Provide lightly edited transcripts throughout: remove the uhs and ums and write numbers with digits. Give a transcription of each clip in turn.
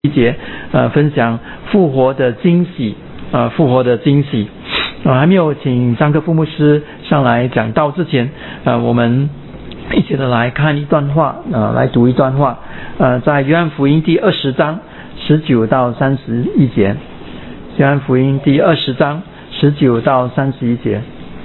节分享复活的惊喜复活的惊喜还没有请张克副牧师上来讲道之前我们一起的来看一段话来读一段话在约翰福音第20章19到31节。约翰福音第20章19到31节。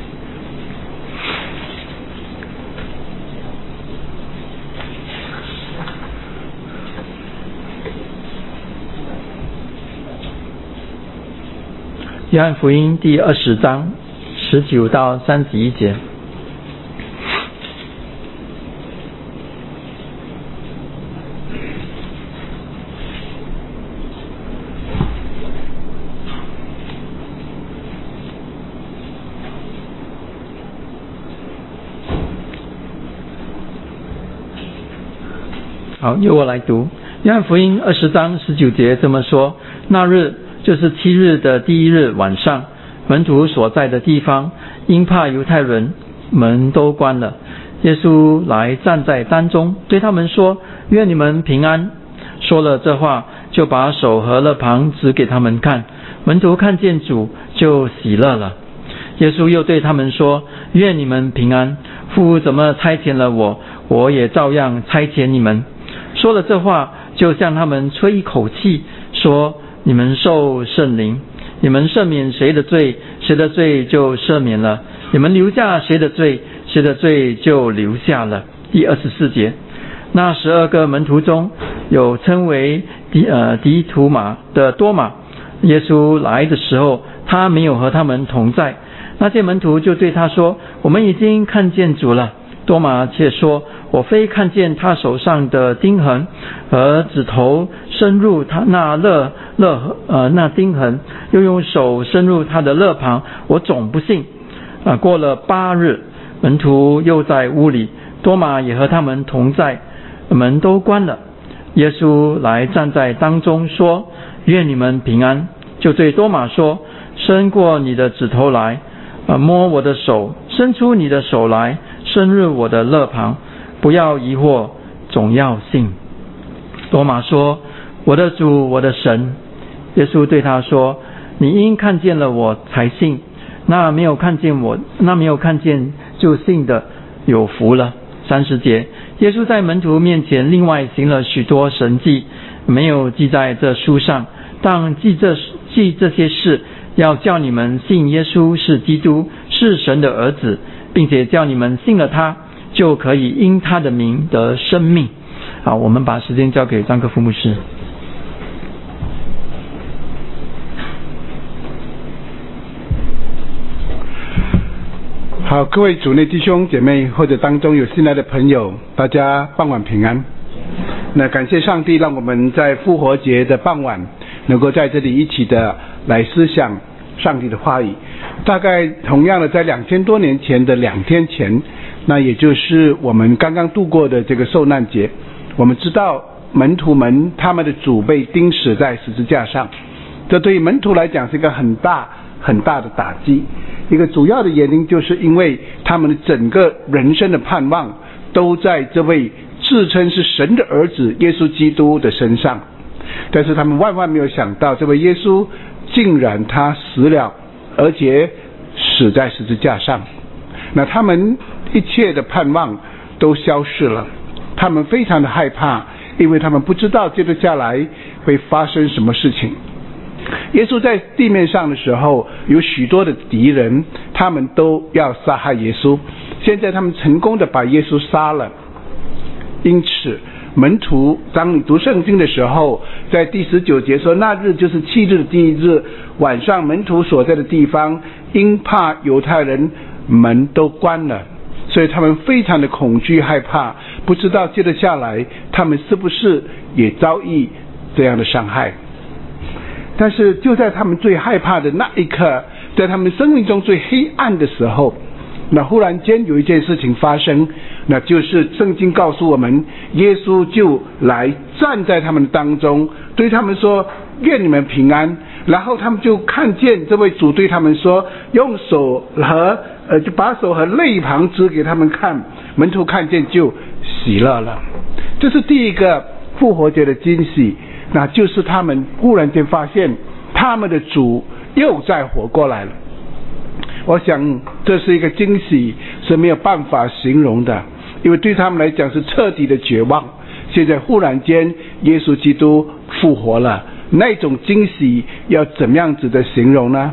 约翰福音第20章19到31节。好，由我来读。约翰福音20章19节这么说：那日就是7日的第1日晚上，门徒所在的地方，因怕犹太人，门都关了。耶稣来站在当中，对他们说：愿你们平安。说了这话，就把手和肋旁指给他们看。门徒看见主，就喜乐了。耶稣又对他们说：愿你们平安。父怎么差遣了我，我也照样差遣你们。说了这话，就向他们吹一口气，说：你们受圣灵，你们赦免谁的罪，谁的罪就赦免了；你们留下谁的罪，谁的罪就留下了。第24节。那12个门徒中有称为迪图马的多马，耶稣来的时候，他没有和他们同在。那些门徒就对他说：我们已经看见主了。多马却说：我非看见他手上的钉痕和指头深入他那钉痕，又用手深入他的肋旁，我总不信。过了8日，门徒又在屋里，多马也和他们同在，门都关了。耶稣来站在当中说：愿你们平安。就对多马说：伸过你的指头来，摸我的手，伸出你的手来，深入我的肋旁，不要疑惑，总要信。多马说：我的主，我的神。耶稣对他说：你因看见了我才信，那没有看见就信的有福了。30节。耶稣在门徒面前另外行了许多神迹，没有记在这书上，但记这些事，要叫你们信耶稣是基督，是神的儿子，并且叫你们信了他，就可以因他的名得生命。好，我们把时间交给张克副牧师。 好，各位主内弟兄姐妹，或者当中有新来的朋友，大家傍晚平安。那感谢上帝，让我们在复活节的傍晚能够在这里一起的来思想上帝的话语。大概同样的，在2000多年前的2天前，那也就是我们刚刚度过的这个受难节，我们知道门徒们他们的主被钉死在十字架上，这对于门徒来讲是一个很大很大的打击。一个主要的原因就是因为他们的整个人生的盼望都在这位自称是神的儿子耶稣基督的身上，但是他们万万没有想到，这位耶稣竟然他死了，而且死在十字架上。那他们一切的盼望都消失了，他们非常的害怕，因为他们不知道接着下来会发生什么事情。耶稣在地面上的时候，有许多的敌人，他们都要杀害耶稣。现在他们成功的把耶稣杀了。因此门徒，当你读圣经的时候，在第19节说，那日就是7日的第1日晚上，门徒所在的地方，因怕犹太人，门都关了，所以他们非常的恐惧害怕，不知道接着下来他们是不是也遭遇这样的伤害。但是就在他们最害怕的那一刻，在他们生命中最黑暗的时候，那忽然间有一件事情发生，那就是圣经告诉我们，耶稣就来站在他们当中，对他们说：愿你们平安。然后他们就看见这位主对他们说，用手和就把手和肋旁指给他们看，门徒看见就喜乐了。这是第一个复活节的惊喜。 那就是他们忽然间发现他们的主又再活过来了。我想这是一个惊喜，是没有办法形容的，因为对他们来讲是彻底的绝望。现在忽然间耶稣基督复活了，那种惊喜要怎么样子的形容呢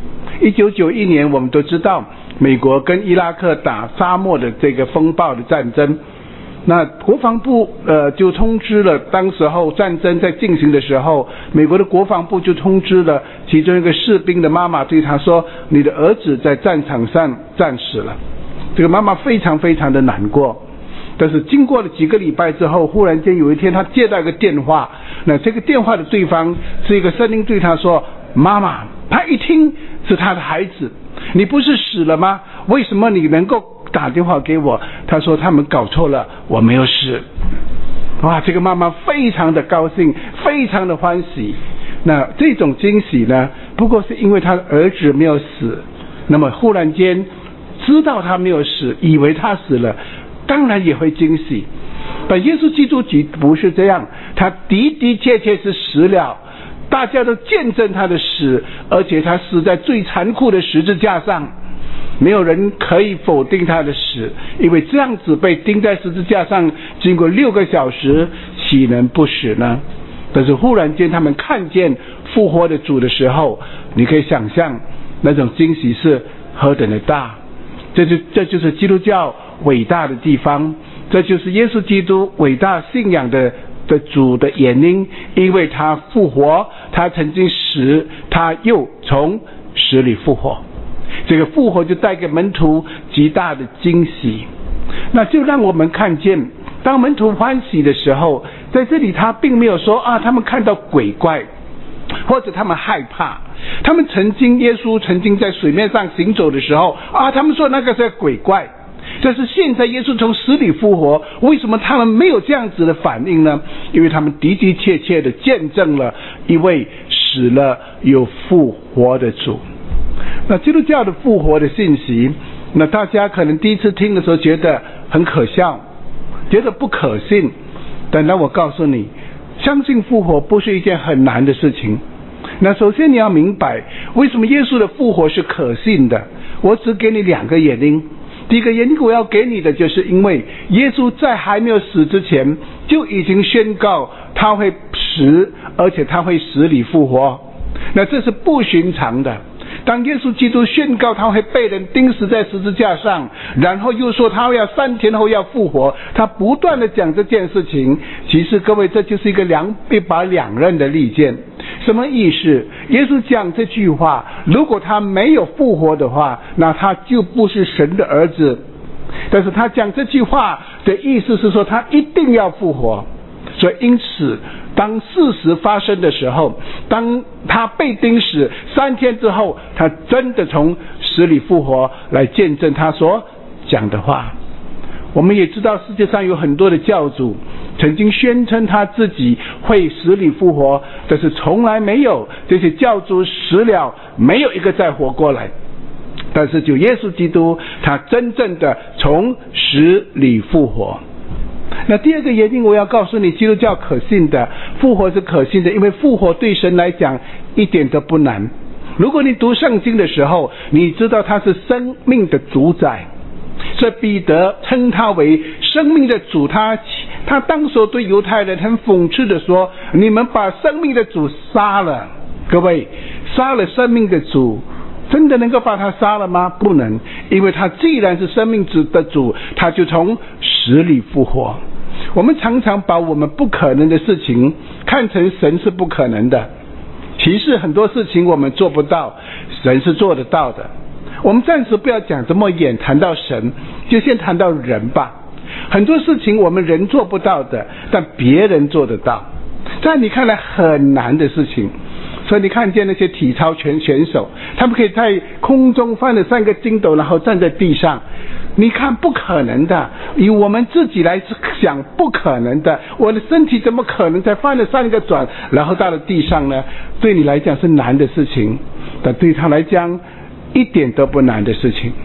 ？1991年我们都知道美国跟伊拉克打沙漠的这个风暴的战争，那国防部就通知了，当时候战争在进行的时候，美国的国防部就通知了其中一个士兵的妈妈，对他说，你的儿子在战场上战死了。这个妈妈非常非常的难过，但是经过了几个礼拜之后，忽然间有一天他接到一个电话，那这个电话的对方是一个声音对他说，妈妈，他一听是他的孩子，你不是死了吗？为什么你能够打电话给我？他说他们搞错了，我没有死。哇，这个妈妈非常的高兴，非常的欢喜。那这种惊喜呢，不过是因为他的儿子没有死，那么忽然间知道他没有死，以为他死了，当然也会惊喜。但耶稣基督不是这样，他的的确确是死了，大家都见证他的死，而且他死在最残酷的十字架上，没有人可以否定他的死，因为这样子被钉在十字架上，经过6个小时，岂能不死呢？但是忽然间他们看见复活的主的时候，你可以想象那种惊喜是何等的大。这就是基督教伟大的地方，这就是耶稣基督伟大信仰的主的原因，因为他复活，他曾经死，他又从死里复活。这个复活就带给门徒极大的惊喜。那就让我们看见，当门徒欢喜的时候，在这里他并没有说他们看到鬼怪，或者他们害怕。他们耶稣曾经在水面上行走的时候他们说那个是鬼怪。但是现在耶稣从死里复活，为什么他们没有这样子的反应呢？因为他们的的确确的见证了一位死了又复活的主。那基督教的复活的信息，那大家可能第一次听的时候觉得很可笑，觉得不可信。但让我告诉你，相信复活不是一件很难的事情。那首先你要明白为什么耶稣的复活是可信的，我只给你2个原因。第一个原因我要给你的，就是因为耶稣在还没有死之前就已经宣告他会死，而且他会死里复活。那这是不寻常的。当耶稣基督宣告他会被人钉死在十字架上，然后又说他要3天后要复活，他不断的讲这件事情，其实各位这就是一把两刃的利剑。什么意思？耶稣讲这句话，如果他没有复活的话，那他就不是神的儿子。但是他讲这句话的意思是说他一定要复活。所以因此当事实发生的时候，当他被钉死3天之后，他真的从死里复活，来见证他所讲的话。我们也知道世界上有很多的教主曾经宣称他自己会死里复活，但是从来没有这些教主死了没有一个再活过来。但是就耶稣基督，他真正的从死里复活。那第二个原因我要告诉你，基督教可信的，复活是可信的，因为复活对神来讲一点都不难。如果你读圣经的时候，你知道他是生命的主宰，所以彼得称他为生命的主。他当时对犹太人很讽刺的说，你们把生命的主杀了。各位，杀了生命的主，真的能够把他杀了吗？不能，因为他既然是生命的主，他就从死里复活。我们常常把我们不可能的事情看成神是不可能的，其实很多事情我们做不到，神是做得到的。我们暂时不要讲这么远，谈到神就先谈到人吧。很多事情我们人做不到的，但别人做得到，在你看来很难的事情。所以你看见那些体操选手，他们可以在空中翻了3个筋斗，然后站在地上，你看不可能的，以我们自己来想不可能的，我的身体怎么可能才翻了3个转然后到了地上呢？对你来讲是难的事情，但对他来讲一点都不难的事情。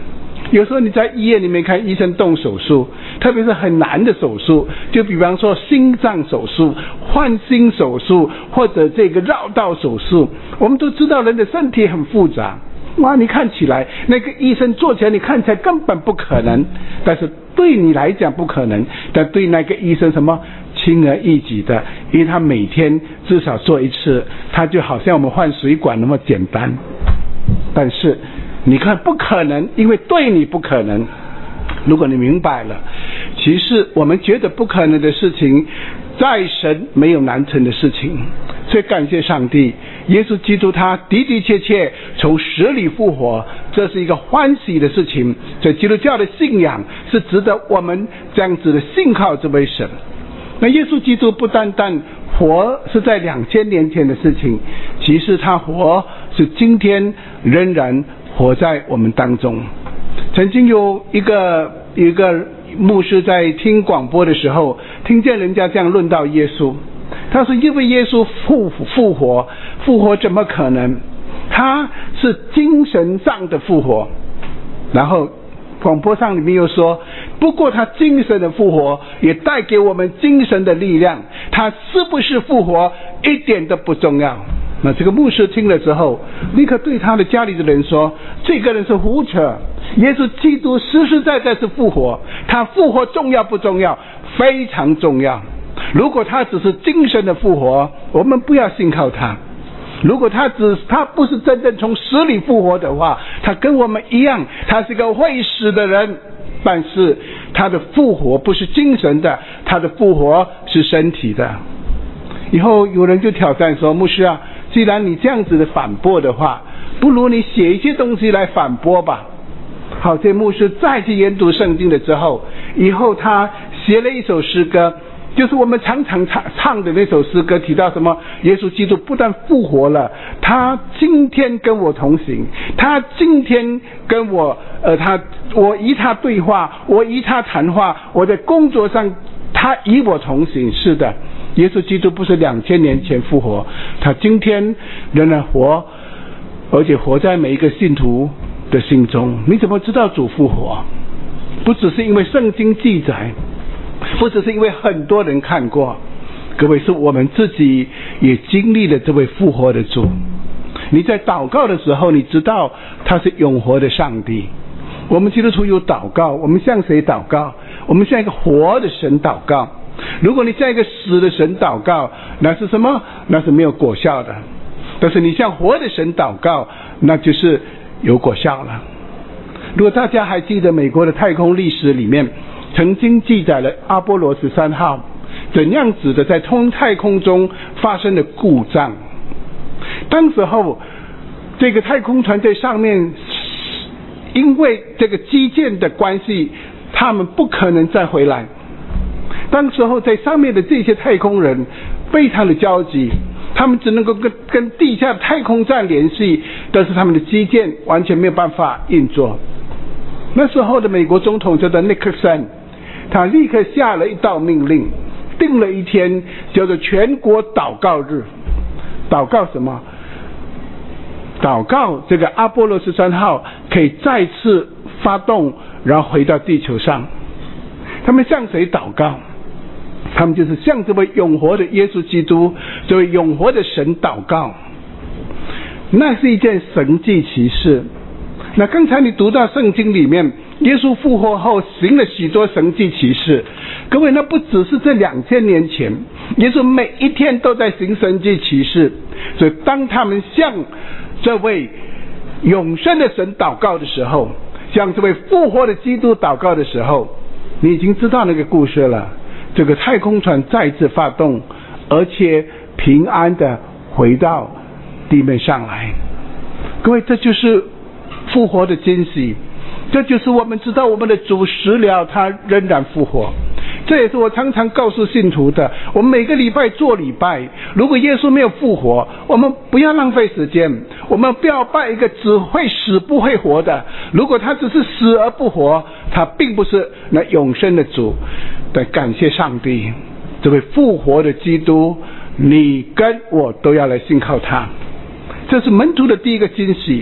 有时候你在医院里面看医生动手术，特别是很难的手术，就比方说心脏手术、换心手术或者这个绕道手术，我们都知道人的身体很复杂。哇，你看起来那个医生做起来，你看起来根本不可能，但是对你来讲不可能，但对那个医生什么轻而易举的，因为他每天至少做一次，他就好像我们换水管那么简单。但是你看不可能，因为对你不可能。如果你明白了，其实我们觉得不可能的事情，在神没有难成的事情。所以感谢上帝，耶稣基督他的的确确从死里复活，这是一个欢喜的事情。所以基督教的信仰是值得我们这样子的信靠这位神。那耶稣基督不单单活是在2000年前的事情，其实他活是今天仍然活在我们当中。曾经有一个牧师在听广播的时候，听见人家这样论到耶稣，他说因为耶稣复活怎么可能？他是精神上的复活。然后广播上里面又说，不过他精神的复活也带给我们精神的力量，他是不是复活一点都不重要。那这个牧师听了之后，立刻对他的家里的人说，这个人是胡扯，耶稣基督实实在在是复活，他复活重要不重要？非常重要。如果他只是精神的复活，我们不要信靠他。如果他不是真正从死里复活的话，他跟我们一样，他是个会死的人。但是他的复活不是精神的，他的复活是身体的。以后有人就挑战说，牧师啊，既然你这样子的反驳的话，不如你写一些东西来反驳吧。好，这牧师再去研读圣经了之后，以后他写了一首诗歌，就是我们常常唱的那首诗歌，提到什么？耶稣基督不但复活了，他今天跟我同行，他今天跟我我与他对话，我与他谈话，我在工作上他与我同行。是的，耶稣基督不是2000年前复活，他今天仍然活，而且活在每一个信徒的心中。你怎么知道主复活？不只是因为圣经记载，不只是因为很多人看过，各位，是我们自己也经历了这位复活的主。你在祷告的时候，你知道他是永活的上帝。我们基督徒有祷告，我们向谁祷告？我们向一个活的神祷告。如果你向一个死的神祷告，那是什么？那是没有果效的。但是你向活的神祷告，那就是有果效了。如果大家还记得美国的太空历史里面曾经记载了阿波罗13号怎样子的在太空中发生的故障。当时候这个太空船在上面，因为这个基建的关系，他们不可能再回来。当时候在上面的这些太空人非常的焦急，他们只能够跟地下太空站联系，但是他们的基建完全没有办法运作。那时候的美国总统叫做尼克森，他立刻下了一道命令，定了一天叫做全国祷告日。祷告什么？祷告这个阿波罗13号可以再次发动，然后回到地球上。他们向谁祷告？他们就是向这位永活的耶稣基督，这位永活的神祷告。那是一件神迹奇事。那刚才你读到圣经里面，耶稣复活后行了许多神迹奇事。各位，那不只是这2000年前，耶稣每一天都在行神迹奇事。所以当他们向这位永生的神祷告的时候，向这位复活的基督祷告的时候，你已经知道那个故事了。这个太空船再次发动，而且平安的回到地面上来。各位，这就是复活的惊喜，这就是我们知道我们的主死了，他仍然复活。这也是我常常告诉信徒的，我们每个礼拜做礼拜，如果耶稣没有复活，我们不要浪费时间，我们不要拜一个只会死不会活的。如果他只是死而不活，他并不是那永生的主。但感谢上帝，这位复活的基督，你跟我都要来信靠他。这是门徒的第一个惊喜。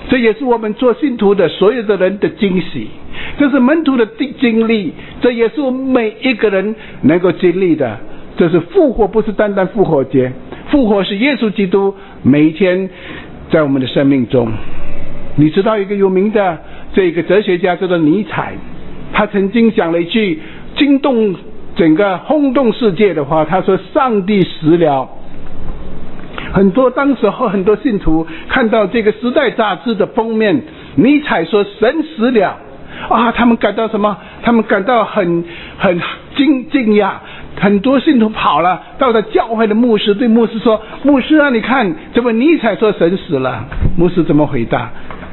这也是我们做信徒的所有的人的惊喜，这是门徒的经历，这也是我们每一个人能够经历的。这是复活，不是单单复活节，复活是耶稣基督每一天在我们的生命中。你知道一个有名的这个哲学家叫做尼采，他曾经讲了一句惊动整个轰动世界的话，他说上帝死了。当时候很多信徒看到这个时代杂志的封面，尼采说神死了啊，他们感到什么？他们感到很惊讶。很多信徒跑了，到了教会的牧师，对牧师说：“牧师啊，你看，怎么尼采说神死了？”牧师怎么回答？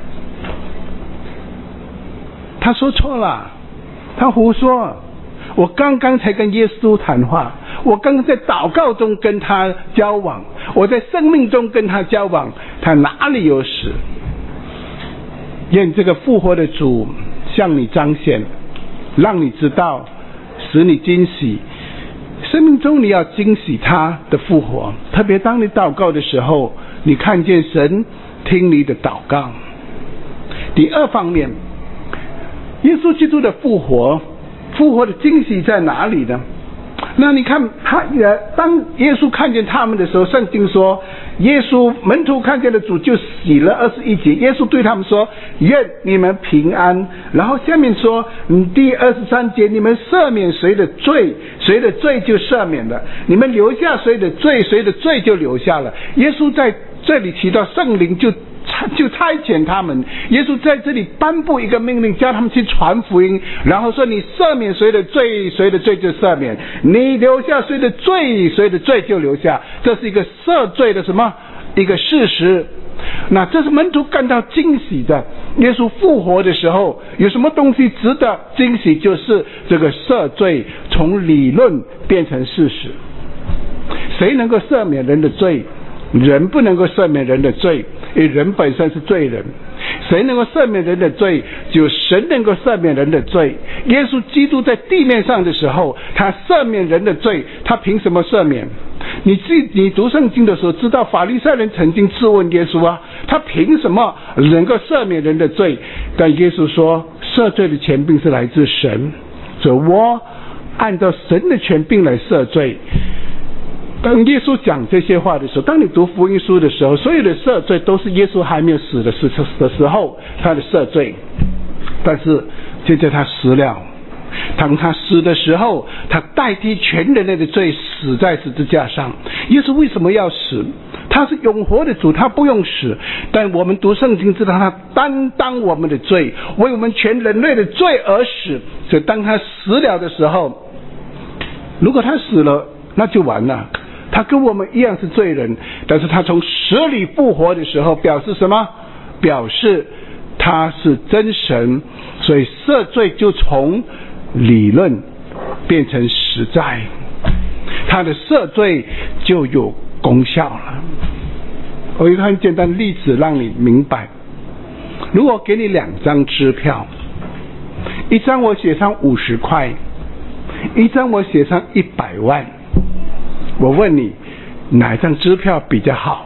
他说错了，他胡说。我刚刚才跟耶稣谈话，我刚刚在祷告中跟他交往，我在生命中跟他交往，他哪里有死？愿这个复活的主向你彰显，让你知道，使你惊喜。生命中你要惊喜他的复活，特别当你祷告的时候，你看见神听你的祷告。第二方面，耶稣基督的复活的惊喜在哪里呢？那你看当耶稣看见他们的时候，圣经说耶稣门徒看见了主就喜了。21节耶稣对他们说：愿你们平安。然后下面说第23节，你们赦免谁的罪，谁的罪就赦免了，你们留下谁的罪，谁的罪就留下了。耶稣在这里提到圣灵就差遣他们，耶稣在这里颁布一个命令，叫他们去传福音，然后说你赦免谁的罪，谁的罪就赦免，你留下谁的罪，谁的罪就留下。这是一个赦罪的什么一个事实。那这是门徒感到惊喜的。耶稣复活的时候，有什么东西值得惊喜？就是这个赦罪从理论变成事实。谁能够赦免人的罪？人不能够赦免人的罪，因为人本身是罪人。谁能够赦免人的罪？只有神能够赦免人的罪。耶稣基督在地面上的时候，他赦免人的罪，他凭什么赦免？你读圣经的时候知道，法利赛人曾经质问耶稣啊，他凭什么能够赦免人的罪？但耶稣说，赦罪的权柄是来自神，所以我按照神的权柄来赦罪。当耶稣讲这些话的时候，当你读福音书的时候，所有的赦罪都是耶稣还没有死的时候他的赦罪。但是现在他死了，当他死的时候，他代替全人类的罪死在十字架上。耶稣为什么要死？他是永活的主，他不用死。但我们读圣经知道，他担当我们的罪，为我们全人类的罪而死。所以当他死了的时候，如果他死了，那就完了。他跟我们一样是罪人，但是他从死里复活的时候，表示什么？表示他是真神，所以赦罪就从理论变成实在，他的赦罪就有功效了。我有一个很简单的例子让你明白。如果给你2张支票，一张我写上50块，一张我写上100万，我问你，哪一张支票比较好？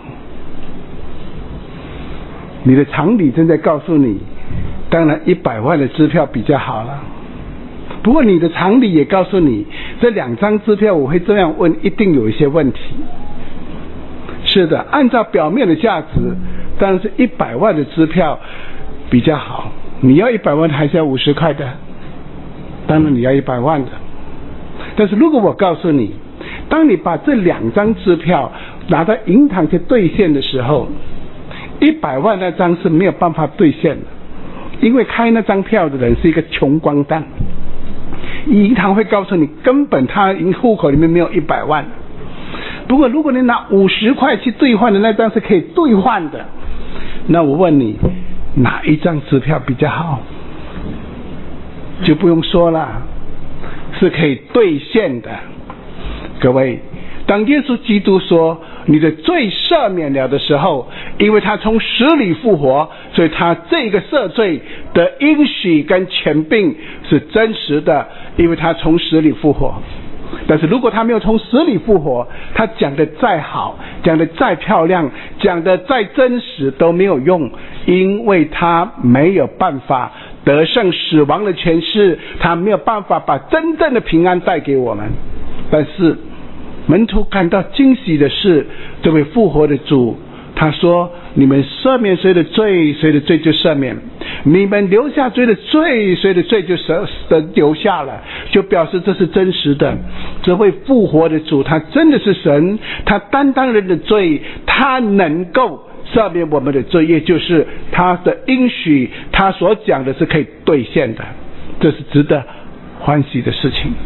你的常理正在告诉你，当然100万的支票比较好了。不过你的常理也告诉你，这2张支票我会这样问，一定有一些问题。是的，按照表面的价值，当然是100万的支票比较好。你要100万还是要50块的？当然你要100万的。但是如果我告诉你，当你把这2张支票拿到银行去兑现的时候，100万那张是没有办法兑现的，因为开那张票的人是一个穷光蛋，银行会告诉你根本他户口里面没有100万。不过如果你拿50块去兑换的那张是可以兑换的，那我问你，哪一张支票比较好？就不用说了，是可以兑现的。各位，当耶稣基督说你的罪赦免了的时候，因为他从死里复活，所以他这个赦罪的应许跟权柄是真实的，因为他从死里复活。 但是如果他没有从死里复活，他讲的再好，讲的再漂亮，讲的再真实都没有用，因为他没有办法得胜死亡的权势，他没有办法把真正的平安带给我们。但是门徒感到惊喜的是，这位复活的主他说，你们赦免谁的罪，谁的罪就赦免；你们留下谁的罪，谁的罪就留下了，就表示这是真实的。这位复活的主他真的是神，他担当人的罪，他能够赦免我们的罪，也就是他的应许，他所讲的是可以兑现的，这是值得欢喜的事情。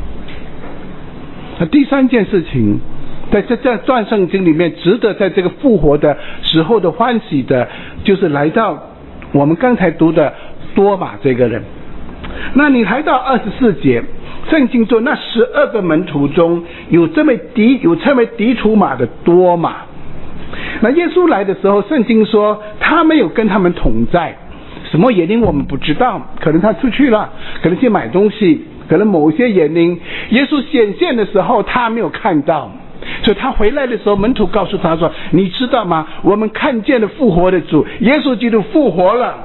那第三件事情，在这段圣经里面值得在这个复活的时候的欢喜的，就是来到我们刚才读的多马这个人。那你来到24节，圣经说那12个门徒中有称为狄土马的多马。那耶稣来的时候，圣经说他没有跟他们同在，什么原因我们不知道，可能他出去了，可能去买东西，可能某些原因，耶稣显现的时候他没有看到，所以他回来的时候，门徒告诉他说，你知道吗，我们看见了复活的主，耶稣基督复活了。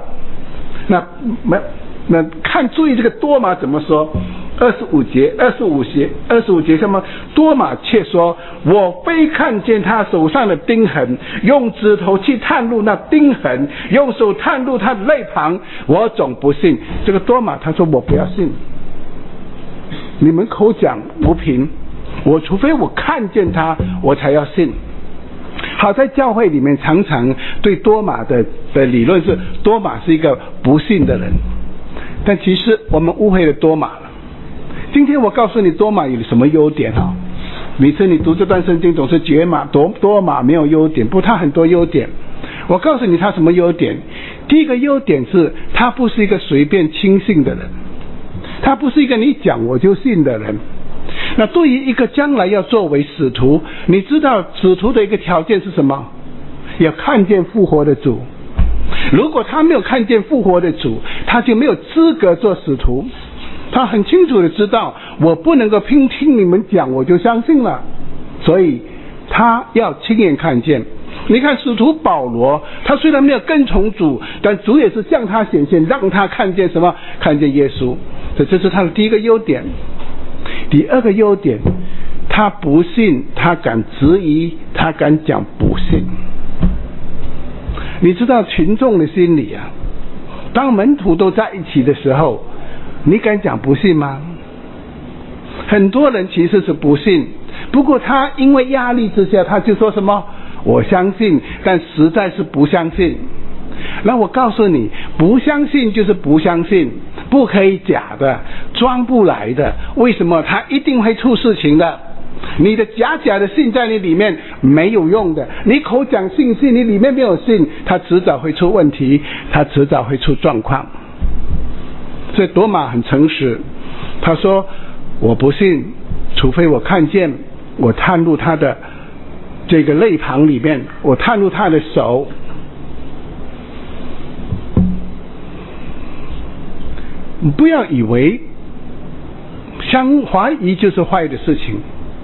那注意这个多马怎么说，25节什么？多马却说，我非看见他手上的钉痕，用指头去探入那钉痕，用手探入他的肋旁，我总不信。这个多马他说，我不要信，你们口讲无凭，我除非我看见他，我才要信。好，在教会里面常常对多马的理论是，多马是一个不信的人，但其实我们误会了多马了。今天我告诉你多马有什么优点啊？每次你读这段圣经总是觉得多马没有优点，不，他很多优点。我告诉你他什么优点。第一个优点是，他不是一个随便轻信的人，他不是一个你讲我就信的人。那对于一个将来要作为使徒，你知道使徒的一个条件是什么？要看见复活的主。如果他没有看见复活的主，他就没有资格做使徒。他很清楚的知道，我不能够听你们讲我就相信了，所以他要亲眼看见。你看使徒保罗，他虽然没有跟从主，但主也是向他显现，让他看见什么？看见耶稣。所以这是他的第一个优点。第二个优点，他不信，他敢质疑，他敢讲不信。你知道群众的心理啊，当门徒都在一起的时候，你敢讲不信吗？很多人其实是不信，不过他因为压力之下，他就说什么我相信，但实在是不相信。那我告诉你，不相信就是不相信，不可以假的，装不来的。为什么？他一定会出事情的。你的假的信在你里面没有用的，你口讲信，你里面没有信，他迟早会出问题，他迟早会出状况。所以多马很诚实，他说我不信，除非我看见，我探入他的这个肋旁里面，我探入他的手。你不要以为怀疑就是坏的事情。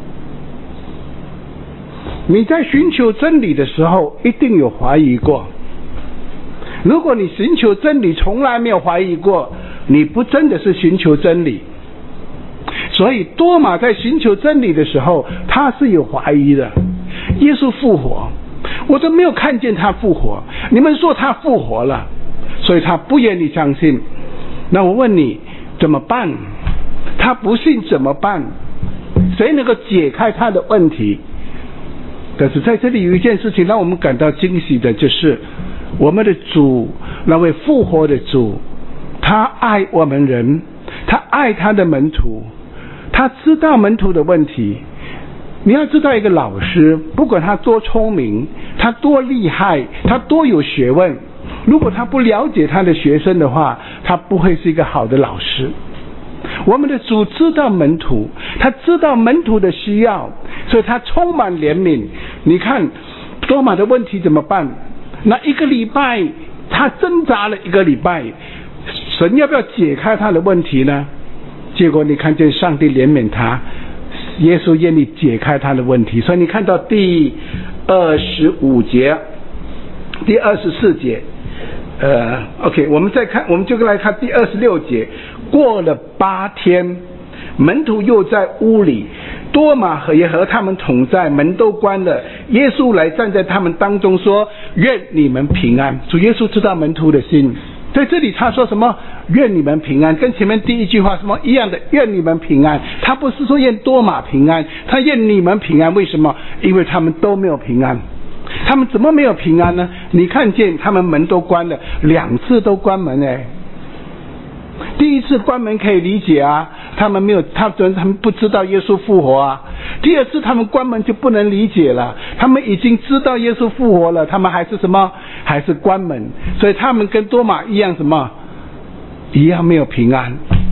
你在寻求真理的时候一定有怀疑过，如果你寻求真理从来没有怀疑过，你不真的是寻求真理。所以多马在寻求真理的时候，他是有怀疑的。耶稣复活，我都没有看见他复活，你们说他复活了，所以他不愿意相信。那我问你怎么办？他不信怎么办？谁能够解开他的问题？但是在这里有一件事情让我们感到惊喜的，就是我们的主，那位复活的主，他爱我们人，他爱他的门徒，他知道门徒的问题。你要知道一个老师，不管他多聪明，他多厉害，他多有学问，如果他不了解他的学生的话，他不会是一个好的老师。我们的主知道门徒，他知道门徒的需要，所以他充满怜悯。你看多马的问题怎么办？那一个礼拜他挣扎了一个礼拜，神要不要解开他的问题呢？结果你看见上帝怜悯他， 耶稣愿意解开他的问题。所以你看到第25节、第24节，OK， 我们就来看第26节。过了8天，门徒又在屋里，多马也和他们同在，门都关了。耶稣来站在他们当中说：愿你们平安。主耶稣知道门徒的心，在这里他说什么？愿你们平安，跟前面第一句话什么一样的，愿你们平安。他不是说愿多马平安，他愿你们平安。为什么？因为他们都没有平安。他们怎么没有平安呢？你看见他们门都关了，2次都关门第一次关门可以理解啊，他们不知道耶稣复活啊。第二次他们关门就不能理解了，他们已经知道耶稣复活了，他们还是什么？还是关门。所以他们跟多马一样什么？一样没有平安。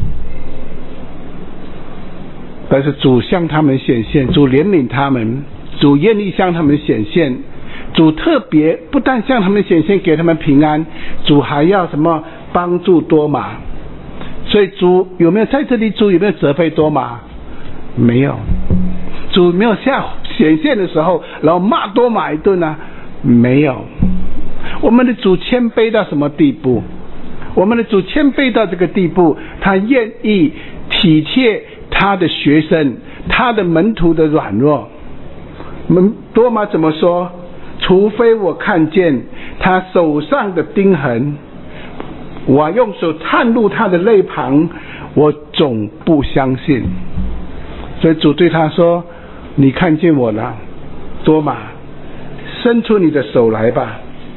但是主向他们显现，主怜悯他们，主愿意向他们显现，主特别不但向他们显现给他们平安，主还要什么？帮助多马。所以主有没有在这里？主有没有责备多马？没有。主没有显现的时候然后骂多马一顿啊？没有。我们的主谦卑到什么地步？我们的主谦卑到这个地步，他愿意体贴他的学生，他的门徒的软弱。多马怎么说？除非我看见他手上的钉痕，我用手探入他的肋旁，我总不相信。所以主对他说：你看见我了，多马，伸出你的手来吧，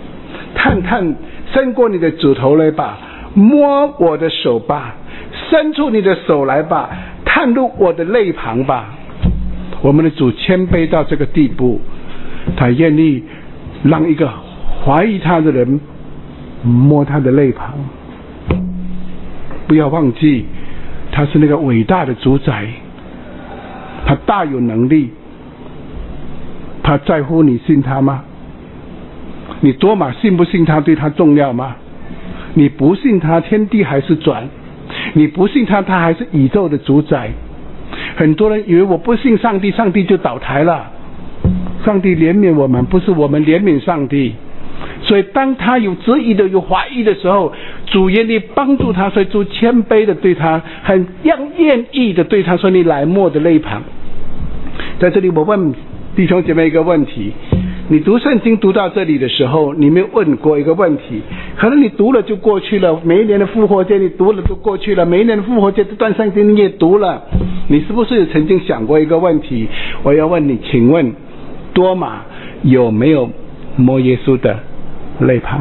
伸过你的指头来吧，摸我的手吧，伸出你的手来吧，探入我的肋旁吧。我们的主谦卑到这个地步，他愿意让一个怀疑他的人摸他的肋旁。不要忘记，他是那个伟大的主宰，他大有能力。他在乎你信他吗？你多马信不信他对他重要吗？你不信他，天地还是转；你不信他，他还是宇宙的主宰。很多人以为我不信上帝，上帝就倒台了。上帝怜悯我们，不是我们怜悯上帝。所以当他有质疑的、有怀疑的时候，主愿意帮助他。所以主谦卑的对他，很愿意的对他说：你来摸我的肋旁。在这里我问弟兄姐妹一个问题，你读圣经读到这里的时候，你没有问过一个问题？可能你读了就过去了，每一年的复活节你读了就过去了，每一年的复活节这段圣经你也读了，你是不是曾经想过一个问题？我要问你，请问多马有没有摸耶稣的肋旁？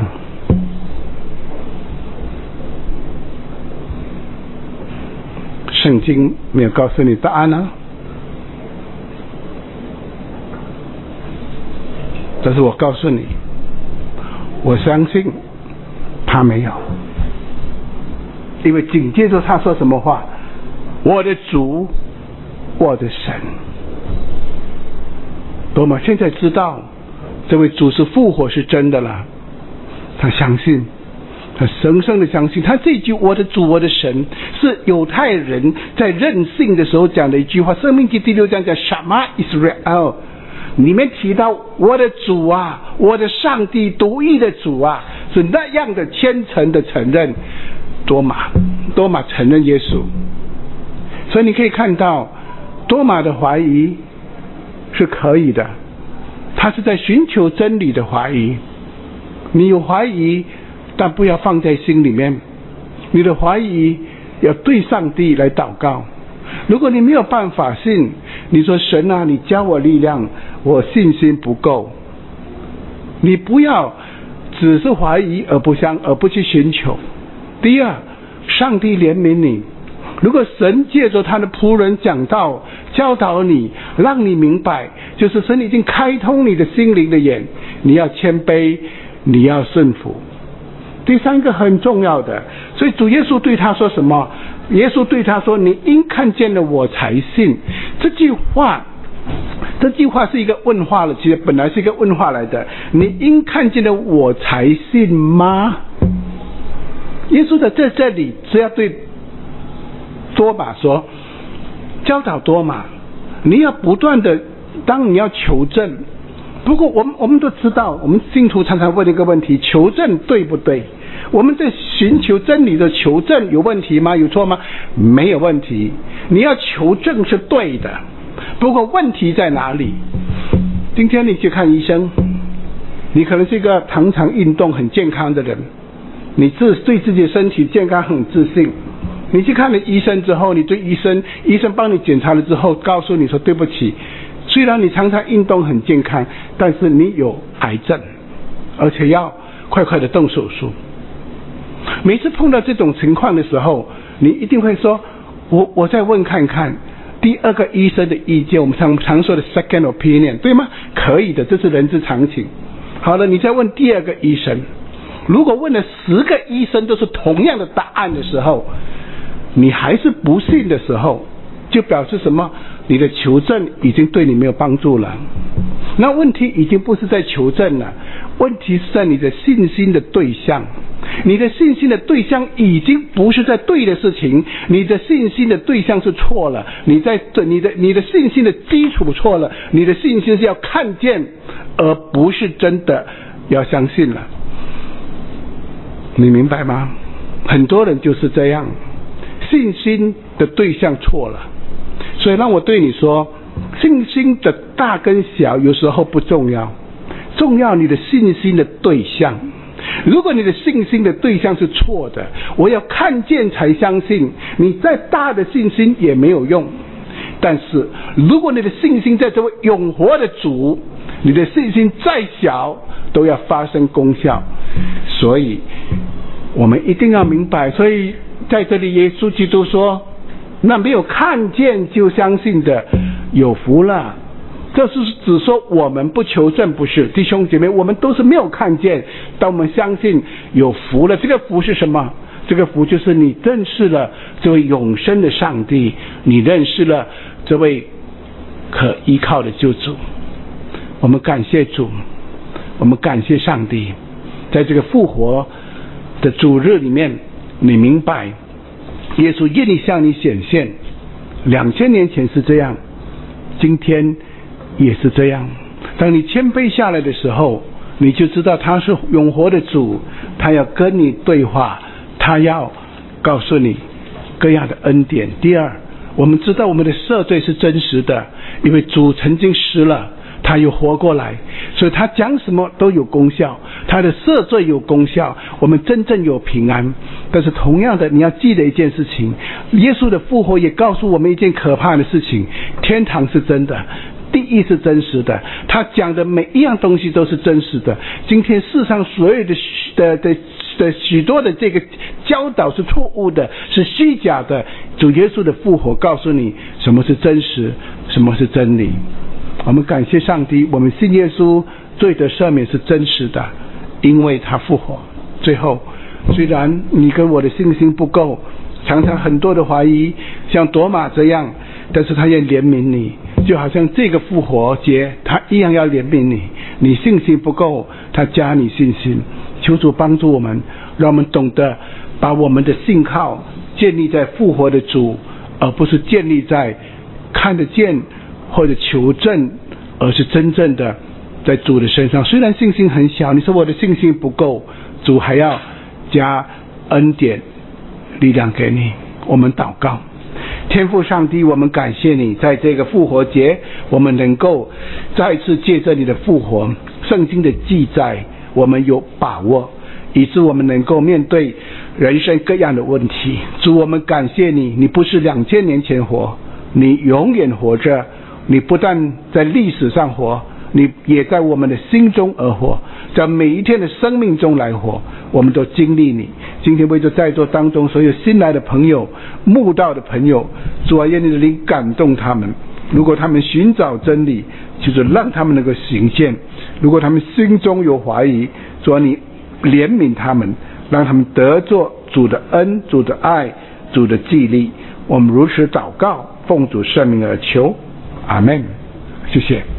圣经没有告诉你答案啊，但是我告诉你，我相信他没有。因为紧接着他说什么话？我的主，我的神。多马现在知道这位主是复活是真的了，他相信，他深深的相信。他这句我的主我的神是犹太人在认信的时候讲的一句话。申命记第6章讲 Shema Israel， 里面提到我的主啊，我的上帝，独一的主啊，是那样的虔诚的承认。多马承认耶稣。所以你可以看到多马的怀疑是可以的，他是在寻求真理的怀疑。你有怀疑，但不要放在心里面，你的怀疑要对上帝来祷告。如果你没有办法信，你说神啊，你教我力量，我信心不够。你不要只是怀疑而不去寻求。第二，上帝怜悯你。如果神借着他的仆人讲道教导你，让你明白，就是神已经开通你的心灵的眼，你要谦卑，你要顺服。第三个很重要的，所以主耶稣对他说什么？耶稣对他说：你因看见了我才信。这句话是一个问话了，其实本来是一个问话来的。你因看见了我才信吗？耶稣在这里只要对多马说，教导多马， 你要不断的，当你要求证。不过我们都知道，我们信徒常常问一个问题：求证对不对？我们在寻求真理的求证有问题吗？有错吗？没有问题。你要求证是对的，不过问题在哪里？今天你去看医生，你可能是一个常常运动很健康的人，你对自己的身体健康很自信。你去看了医生之后，你对医生帮你检查了之后，告诉你说对不起，虽然你常常运动很健康，但是你有癌症，而且要快快的动手术。每次碰到这种情况的时候，你一定会说我再问看看第二个医生的意见，我们常说的 second opinion， 对吗？可以的，这是人之常情。好了，你再问第二个医生，如果问了10个医生都是同样的答案的时候，你还是不信的时候，就表示什么？你的求证已经对你没有帮助了。那问题已经不是在求证了，问题是在你的信心的对象。你的信心的对象已经不是在对的事情，你的信心的对象是错了，你的信心的基础错了，你的信心是要看见，而不是真的要相信了。你明白吗？很多人就是这样，信心的对象错了。所以让我对你说，信心的大跟小有时候不重要，重要你的信心的对象。如果你的信心的对象是错的，我要看见才相信，你再大的信心也没有用。但是如果你的信心在这位永活的主，你的信心再小都要发生功效。所以我们一定要明白，所以在这里耶稣基督说，那没有看见就相信的有福了。这是只说我们不求证，不是弟兄姐妹，我们都是没有看见，但我们相信有福了。这个福是什么？这个福就是你认识了这位永生的上帝，你认识了这位可依靠的救主。我们感谢主，我们感谢上帝，在这个复活的主日里面，你明白耶稣愿意向你显现，2000年前是这样，今天也是这样。当你谦卑下来的时候，你就知道他是永活的主，他要跟你对话，他要告诉你各样的恩典。第二，我们知道我们的赦罪是真实的，因为主曾经死了，他又活过来，所以他讲什么都有功效，他的赦罪有功效，我们真正有平安。但是同样的，你要记得一件事情，耶稣的复活也告诉我们一件可怕的事情，天堂是真的，地狱是真实的，他讲的每一样东西都是真实的。今天世上所有的许多的这个教导是错误的，是虚假的。主耶稣的复活告诉你什么是真实，什么是真理。我们感谢上帝，我们信耶稣，罪的赦免是真实的，因为他复活。最后，虽然你跟我的信心不够，常常很多的怀疑，像多马这样，但是他也怜悯你，就好像这个复活节他一样要怜悯你。你信心不够，他加你信心。求主帮助我们，让我们懂得把我们的信靠建立在复活的主，而不是建立在看得见或者求证，而是真正的在主的身上。虽然信心很小，你说我的信心不够，主还要加恩典力量给你。我们祷告。天父上帝，我们感谢你，在这个复活节，我们能够再次借着你的复活，圣经的记载，我们有把握，以致我们能够面对人生各样的问题。主，我们感谢你，你不是2000年前活，你永远活着，你不但在历史上活，你也在我们的心中而活，在每一天的生命中来活，我们都经历你。今天为着在座当中所有新来的朋友、慕道的朋友，主啊，愿你的灵感动他们，如果他们寻找真理，就是让他们能够行见；如果他们心中有怀疑，主啊，你怜悯他们，让他们得着主的恩、主的爱、主的激励。我们如此祷告，奉主圣名而求，阿们。谢谢。